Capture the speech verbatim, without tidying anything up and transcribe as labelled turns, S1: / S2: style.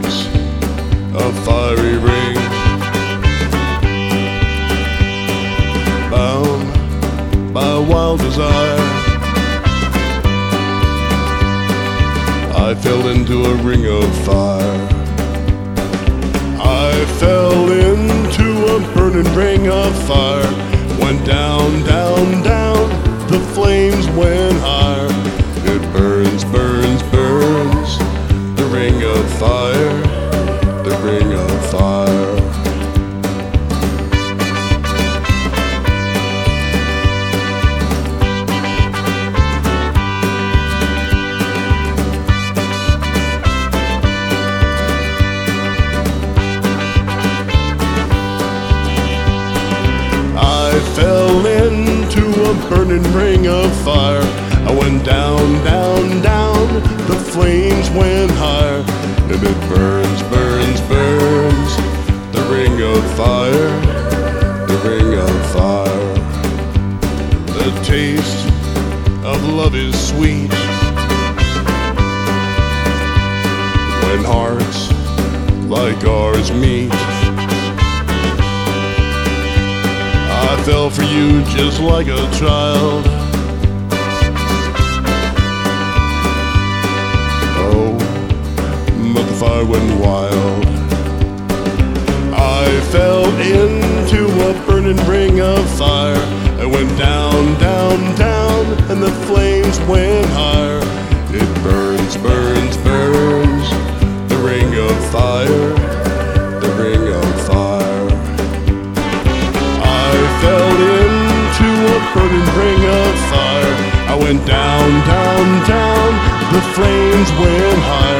S1: flames, a fiery ring. Bound by a wild desire, I fell into a ring of fire. I fell into a burning ring of fire. Went down, down, down, the flames went higher. It burns, burns, burns, the ring of fire, the ring of fire. I fell into a burning ring of fire. I went down, down, down, the flames went higher. And it burns, burns, burns, the ring of fire, the ring of fire. The taste of love is sweet when hearts like ours meet. I fell for you just like a child. Oh, but the fire went wild. I fell into a burning ring of fire. I went down, down, down, and the flames went higher. It burns, burns, burns, the ring of fire, the ring of fire. I fell into a burning ring of fire. I went down, down, down, the flames went high.